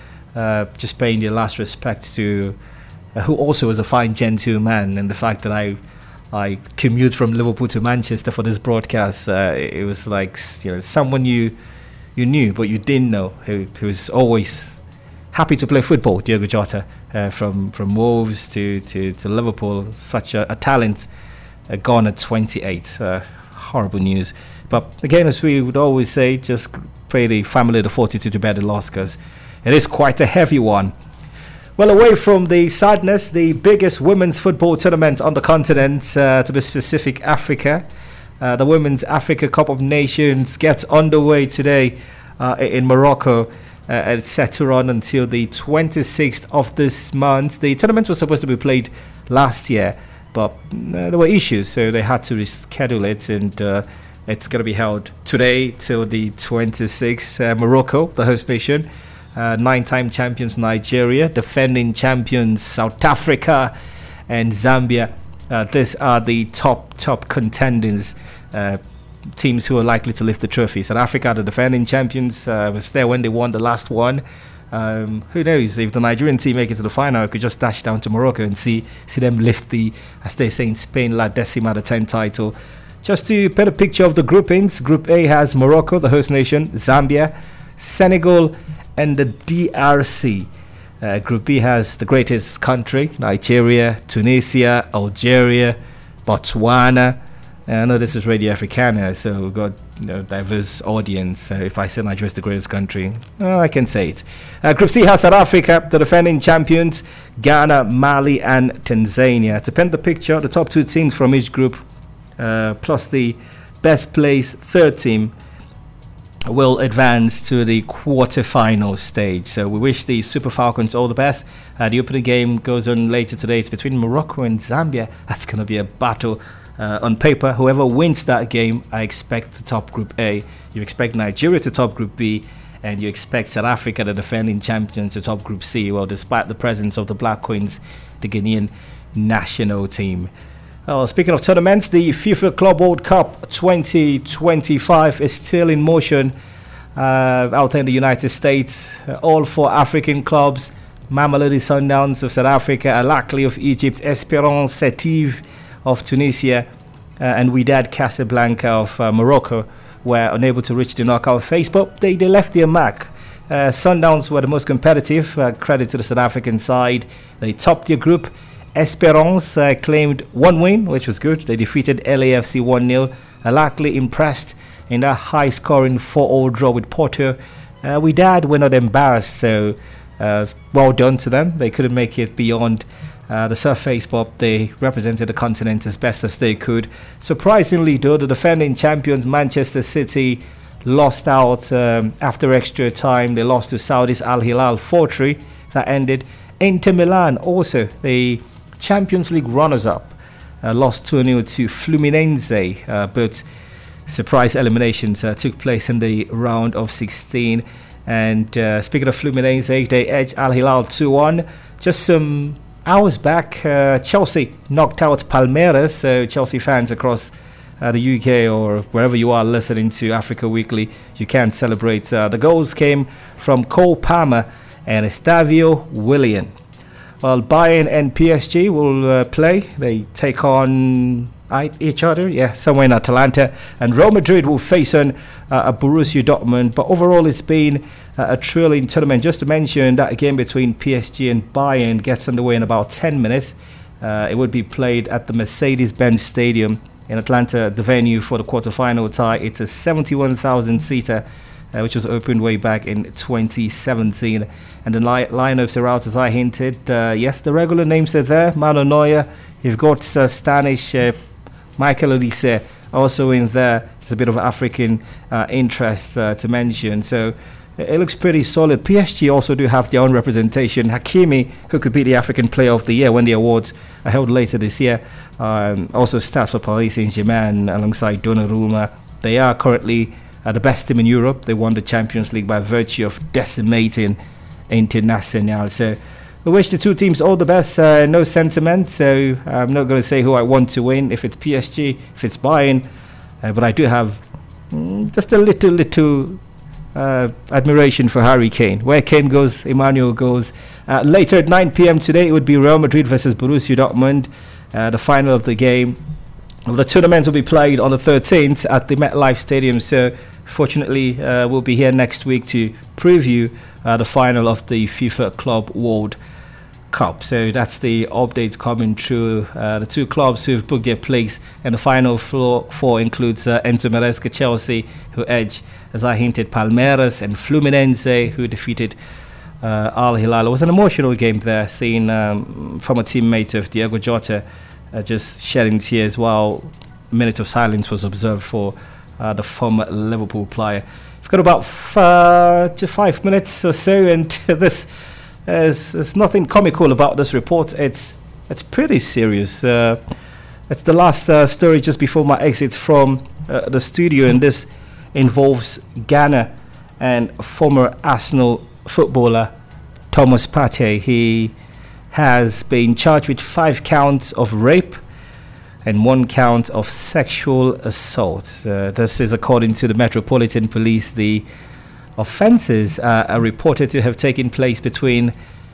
uh, just paying their last respect to uh, who also was a fine gentleman. And the fact that I I commute from Liverpool to Manchester for this broadcast, uh, it was like, you know, someone you you knew but you didn't know, who, who was always happy to play football. Diego Jota, uh, from from Wolves to to, to Liverpool, such a, a talent, uh, gone at twenty-eight. Uh, horrible news. But again, as we would always say, just pray the family the fortitude to bear the loss, because it is quite a heavy one. Well, away from the sadness, the biggest women's football tournament on the continent, uh, to be specific, Africa. Uh, the Women's Africa Cup of Nations gets underway today uh, in Morocco. Uh, it's set to run until the twenty-sixth of this month. The tournament was supposed to be played last year, but uh, there were issues, so they had to reschedule it, and uh, it's going to be held today till the twenty-sixth. Uh, Morocco, the host nation. Uh, nine-time champions Nigeria, defending champions South Africa and Zambia. Uh, these are the top, top contenders, uh, teams who are likely to lift the trophy. South Africa, the defending champions, uh, was there when they won the last one. Um, who knows, if the Nigerian team make it to the final, I could just dash down to Morocco and see see them lift the, as they say in Spain, La Decima, the tenth title. Just to paint a picture of the groupings, Group A has Morocco, the host nation, Zambia, Senegal, and the D R C. Uh, Group B has the greatest country, Nigeria, Tunisia, Algeria, Botswana. Uh, I know this is Radio Africana, so we've got, you know, diverse audience. So if I say Nigeria is the greatest country, well, I can say it. Uh, Group C has South Africa, the defending champions, Ghana, Mali, and Tanzania. To paint the picture, the top two teams from each group, uh, plus the best placed third team, will advance to the quarter-final stage. So we wish the Super Falcons all the best. Uh, the opening game goes on later today. It's between Morocco and Zambia. That's going to be a battle uh, on paper. Whoever wins that game, I expect to top Group A. You expect Nigeria to top Group B, and you expect South Africa, the defending champions, to top Group C. Well, despite the presence of the Black Queens, the Ghanaian national team. Oh, speaking of tournaments, the FIFA Club World Cup twenty twenty-five is still in motion uh, out there in the United States. Uh, all four African clubs, Mamelodi Sundowns of South Africa, Al Ahly of Egypt, Esperance Sétif of Tunisia, uh, and Wydad Casablanca of uh, Morocco were unable to reach the knockout phase, but they, they left their mark. Uh, Sundowns were the most competitive, uh, credit to the South African side. They topped their group. Esperance uh, claimed one win, which was good. They defeated L A F C one nil. Al Ahly impressed in that high-scoring four all draw with Porto. Uh, Wydad were not embarrassed, so uh, well done to them. They couldn't make it beyond uh, the surface, but they represented the continent as best as they could. Surprisingly, though, the defending champions Manchester City lost out um, after extra time. They lost to Saudi's Al Hilal four three. That ended. Inter Milan also, the Champions League runners-up, uh, lost two nil to Fluminense, uh, but surprise eliminations uh, took place in the round of sixteen. And uh, speaking of Fluminense, they edge Al Hilal two one. Just some hours back, uh, Chelsea knocked out Palmeiras. So Chelsea fans across uh, the U K or wherever you are listening to Africa Weekly, you can celebrate. Uh, the goals came from Cole Palmer and Estavio Willian. Well, Bayern and P S G will uh, play. They take on each other, yeah, somewhere in Atalanta. And Real Madrid will face on uh, a Borussia Dortmund. But overall, it's been uh, a thrilling tournament. Just to mention, that game between P S G and Bayern gets underway in about ten minutes. Uh, it would be played at the Mercedes-Benz Stadium in Atlanta, the venue for the quarterfinal tie. It's a seventy-one thousand seater, uh, which was opened way back in twenty seventeen. And the li- lineups are out, as I hinted. Uh, yes, the regular names are there. Mano Neuer, you've got uh, Stanish, uh, Michael Olise also in there. There's a bit of African uh, interest uh, to mention. So it looks pretty solid. P S G also do have their own representation. Hakimi, who could be the African Player of the Year when the awards are held later this year, um, also starts for Paris Saint-Germain alongside Donnarumma. They are currently uh, the best team in Europe. They won the Champions League by virtue of decimating Internacional. So we wish the two teams all the best. Uh, no sentiment, so I'm not going to say who I want to win, if it's P S G, if it's Bayern, uh, but I do have mm, just a little, little uh, admiration for Harry Kane. Where Kane goes, Emmanuel goes. Uh, later at nine p.m. today, it would be Real Madrid versus Borussia Dortmund, uh, the final of the game. Well, the tournament will be played on the thirteenth at the MetLife Stadium, so fortunately uh, we'll be here next week to preview uh, the final of the FIFA Club World Cup. So that's the updates coming through. Uh, the two clubs who've booked their place in the final floor four includes uh, Enzo Maresca Chelsea, who edged, as I hinted, Palmeiras, and Fluminense, who defeated uh, Al Hilal. It was an emotional game there, seeing um, former teammate of Diego Jota uh, just shedding tears while a minute of silence was observed for uh, the former Liverpool player. We've got about f- uh, to five minutes or so, and this There's, there's nothing comical about this report. It's it's pretty serious. Uh, it's the last uh, story just before my exit from uh, the studio, and this involves Ghana and former Arsenal footballer Thomas Partey. He has been charged with five counts of rape and one count of sexual assault. Uh, this is according to the Metropolitan Police. The offences uh, are reported to have taken place between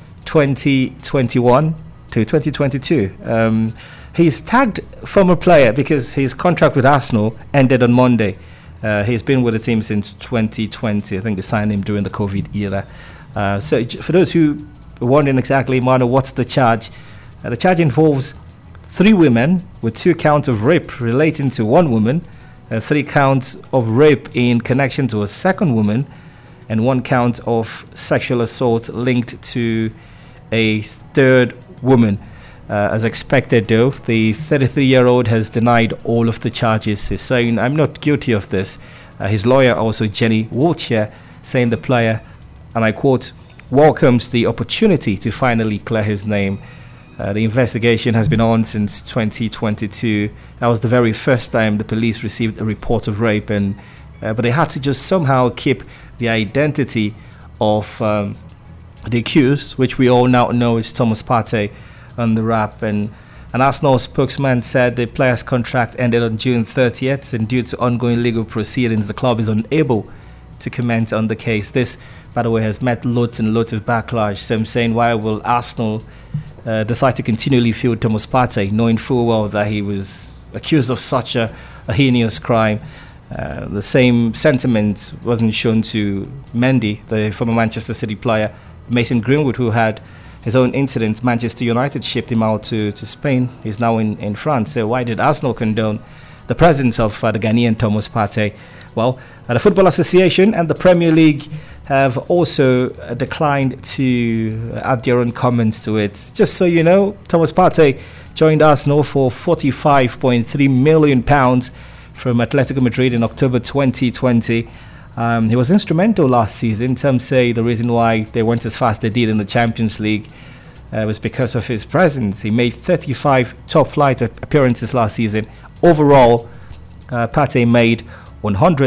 twenty twenty-one to twenty twenty-two. Um, he's tagged former player because his contract with Arsenal ended on Monday. Uh, he's been with the team since twenty twenty. I think they signed him during the COVID era. Uh, so j- for those who are wondering exactly, Mano, what's the charge? Uh, the charge involves three women with two counts of rape relating to one woman, uh, three counts of rape in connection to a second woman, and one count of sexual assault linked to a third woman. Uh, as expected, though, the thirty-three-year-old has denied all of the charges. He's saying, "I'm not guilty of this." Uh, his lawyer, also Jenny Wiltshire, saying the player, and I quote, "welcomes the opportunity to finally clear his name." Uh, the investigation has been on since twenty twenty-two. That was the very first time the police received a report of rape, and uh, but they had to just somehow keep the identity of um, the accused, which we all now know is Thomas Partey, on the wrap. And an Arsenal spokesman said the player's contract ended on June thirtieth, and due to ongoing legal proceedings, the club is unable to comment on the case. This, by the way, has met loads and loads of backlash. So I'm saying, why will Arsenal uh, decide to continually field Thomas Partey, knowing full well that he was accused of such a, a heinous crime? Uh, the same sentiment wasn't shown to Mendy, the former Manchester City player. Mason Greenwood, who had his own incident, Manchester United shipped him out to, to Spain. He's now in, in France. So why did Arsenal condone the presence of uh, the Ghanaian Thomas Partey? Well, uh, the Football Association and the Premier League have also uh, declined to add their own comments to it. Just so you know, Thomas Partey joined Arsenal for forty-five point three million pounds from Atletico Madrid in October twenty twenty. Um, he was instrumental last season. Some say the reason why they went as fast as they did in the Champions League uh, was because of his presence. He made thirty-five top-flight appearances last season. Overall, uh, Partey made one hundred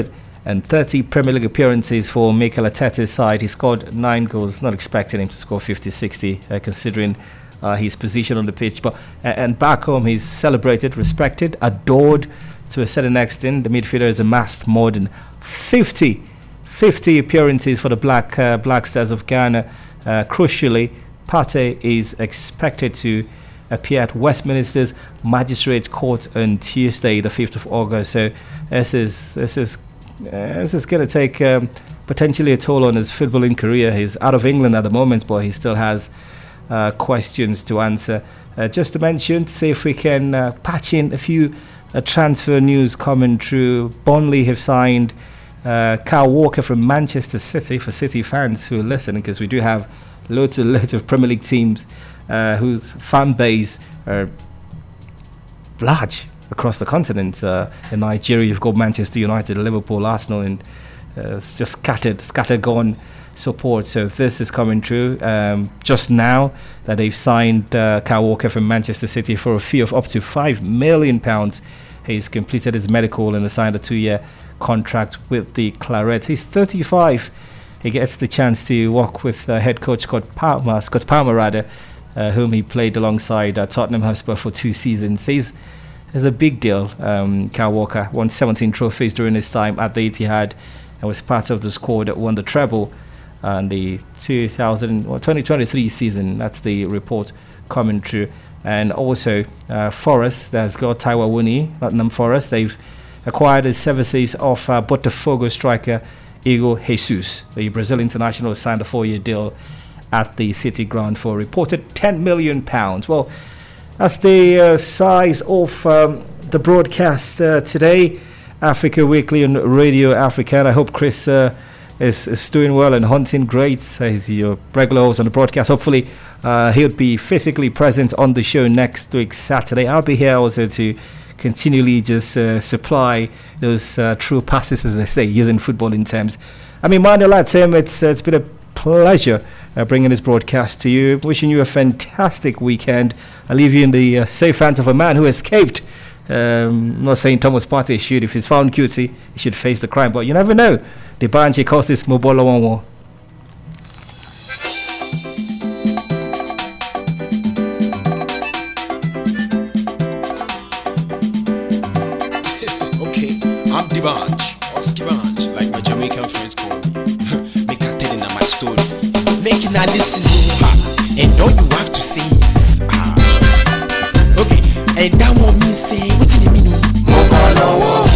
and thirty Premier League appearances for Mikel Arteta's side. He scored nine goals. Not expecting him to score fifty, sixty, uh, considering uh, his position on the pitch. But uh, and back home, he's celebrated, respected, adored to a certain extent. The midfielder has amassed more than fifty, fifty appearances for the Black uh, Black Stars of Ghana. Uh, crucially, Partey is expected to appear at Westminster's Magistrates Court on Tuesday, the fifth of August. So this is this is uh, this is going to take um, potentially a toll on his footballing career. He's out of England at the moment, but he still has uh, questions to answer. Uh, just to mention, see if we can uh, patch in a few uh, transfer news coming through. Burnley have signed Uh, Kyle Walker from Manchester City, for City fans who are listening, because we do have loads and loads of Premier League teams uh, whose fan base are large across the continent. Uh, in Nigeria, you've got Manchester United, Liverpool, Arsenal, and uh, it's just scattered, scattergone support. So this is coming true um, just now that they've signed uh, Kyle Walker from Manchester City for a fee of up to five million pounds. He's completed his medical and signed a two-year contract with the Claret. He's thirty-five. He gets the chance to work with uh, head coach Scott Palmer, Scott Palmer rather, uh, whom he played alongside uh, Tottenham Hotspur for two seasons. He's, he's a big deal. Um, Kyle Walker won seventeen trophies during his time at the Etihad and was part of the squad that won the treble in the two thousand, well, twenty twenty-three season. That's the report coming through. And also uh, Forest, that's got Taiwo Awoniyi, Nottingham Forest. They've acquired the services of uh, Botafogo striker Igor Jesus. The Brazil international signed a four-year deal at the City ground for a reported ten million pounds. Well, that's the uh, size of um, the broadcast uh, today. Africa Weekly on Radio Africa. I hope Chris uh, is, is doing well and hunting great. Uh, he's your regular host on the broadcast. Hopefully uh, he'll be physically present on the show next week, Saturday. I'll be here also to continually just uh, supply those uh, true passes, as they say, using footballing terms. I mean, Manuel Atem, it's uh, it's been a pleasure uh, bringing this broadcast to you. Wishing you a fantastic weekend. I leave you in the uh, safe hands of a man who escaped. Um, I'm not saying Thomas Partey should. If he's found guilty, he should face the crime. But you never know. The Banji caused this Mobolo Wanwo. I'm the Banj, or Ski Banj, like my Jamaican friends call me. Make a tell in my story. Make it a listen, ha, and don't you have to say yes. Ah. Okay, and that one me say, what's in the meaning? Mobala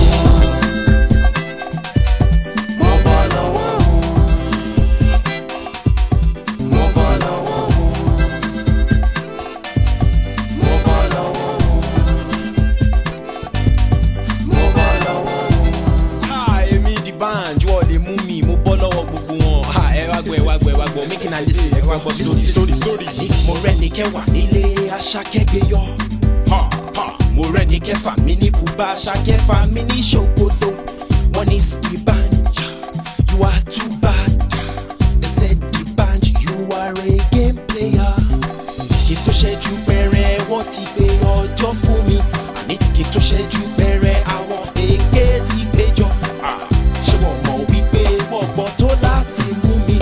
making a listen, everyone was listening. Story, story, story. Mo rẹ́ni kẹwàá nílé aṣakẹ́gbẹ́ yọ. Ha ha. Mo rẹ́ni kẹfà mi ní bùbá aṣakẹ́fà mi ní ṣòkòtò. Wọ́n ní Ski Banj, you are too bad. They said the Banj, you are a game player. Kí tó ṣẹ́jú pẹ̀rẹ̀ wọ́n ti gbé ọjọ́ fún mi. Àní kí tó ṣẹ́jú pẹ̀rẹ̀ àwọn èké ti péjọ. Ṣé wọ́n mọ̀ wípé wọ́n gbọ́ tó láti mú mi?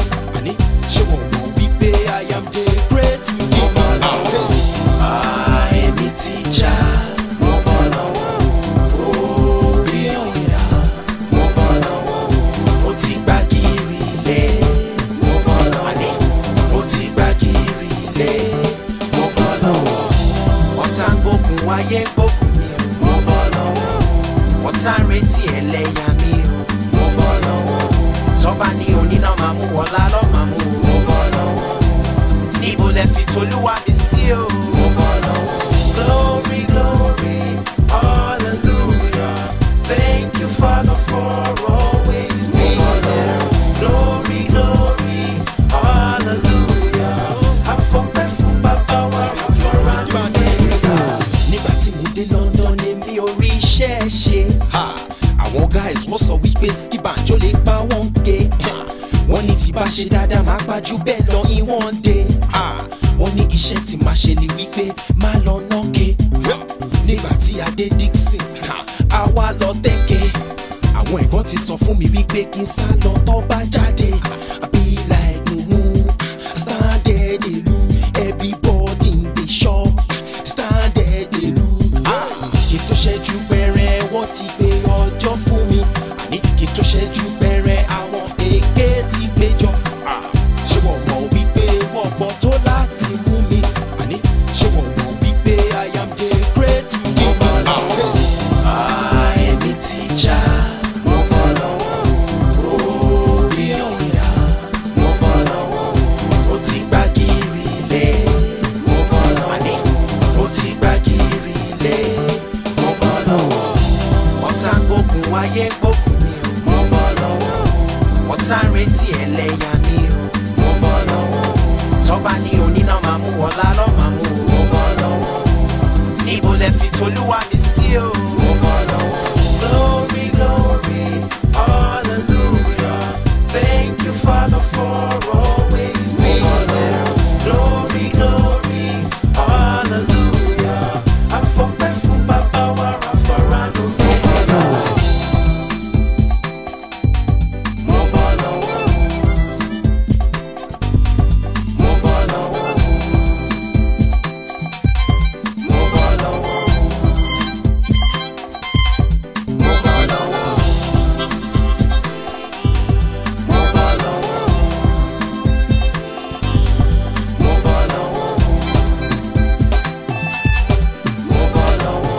I am the great to you. I am a teacher. Oh, yeah. Oti bagiri le. Oti bagiri le. Wọ́n gbógun wáyé gbógun mi o. Wọ́n retí ẹlẹ́yà mi o. Tọ́ba ní oníná máa mú wọlá lọ́ máa mú o. Níbo lẹ fi t'Olúwa mi sí o. Glory, glory, hallelujah. Thank you, Father, for always being there. Glory, glory, hallelujah. Afọ́pẹ́ fún bàbá wa, afọ́ra mi sí. Nígbà tí mo dé London, èmi ò rí iṣẹ́ ṣe. Àwọn guys wọ́n sọ wípé Ski Banj ó lè pa wọ́n ké. Wọ́n ní tí bá ṣe dáadáa máa gbájú bẹ́ẹ̀ lọ in one day. Wọ́n ní iṣẹ́ tí máa ṣe ni wípé máa lọ nọ́ọ̀kẹ́. Nígbà tí a dé Dixon, àwa lọ tẹ́kẹ́. àwọn ẹ̀gbọ́n ti sọ fún mi wípé kí n sá lọ tó bá jáde. I be like mumu, stand there dey look, everybody in the shop, stand there dey look. Kí tó ṣẹ́jú pẹ́rẹ́ wọ́n ti gbé ọjọ́ fún mi, àní kí tó ṣẹ́jú pẹ́rẹ́ àwọn èké ti péjọ. Ṣé wọ́n mọ̀ wípé wọ́n gbọ́n tó láti mú mi, àní ṣé wọ́n mọ̀ wípé I am the great to be born. I am a teacher. Mo bọ́ lọ́wọ́ orí ọ̀yà. Mo bọ́ lọ́wọ́ ó ti gbá gírí lé. Mo bọ́ lọ́wọ́ ó ti gbá gírí lé. Mo bọ́ lọ́wọ́ ọ̀tá gbógun wáyé gbógun mi o. Mo bọ́ lọ́wọ́ ọ̀tá retí ẹlẹ́yà mi o. Mo bọ́ lọ́wọ́ tọ́ba ní oníná máa mú ọ̀la lọ́ máa mú o. Mo bọ́ lọ́wọ́ níbo lẹ fi tolúwa mi sí o. Mo bọ́ lọ́wọ́. Glory, glory, hallelujah. Thank you, Father, for always being there. Glory, glory, hallelujah. I forget from Papa Wara for Rano. Mo bọ́ lọ́wọ́. Mo bọ́ lọ́wọ́. Mo bọ́ lọ́wọ́. Mo bọ́ lọ́wọ́. Mo bọ́ lọ́wọ́. Mo bọ́ lọ́wọ́. Mo bọ́ lọ́wọ́.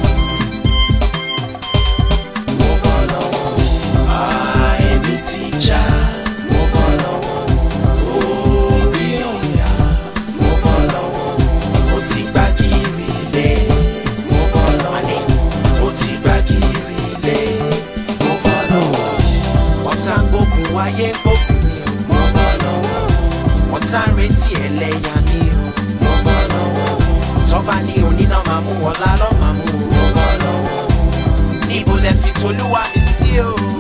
Mo bọ́ lọ́wọ́. I am a teacher. Mo bọ́ lọ́wọ́. Orí ọ̀yà. Mo bọ́ lọ́wọ́. Ó ti gbá gírí lé. Mo bọ́ lọ́wọ́. Ó ti gbá gírí lé. Mo bọ́ lọ́wọ́. Ọ̀tá gbógun wáyé gbógun mi o. Mo bọ́ lọ́wọ́. Ọ̀tá retí ẹlẹ́yà mi o. Mo bọ́ lọ́wọ́. Tọ́ba ní oníná máa mú ọ̀la lọ́ máa mú o. Mo bọ́ lọ́wọ́. Níbo lẹ fi tolúwa mi sí o.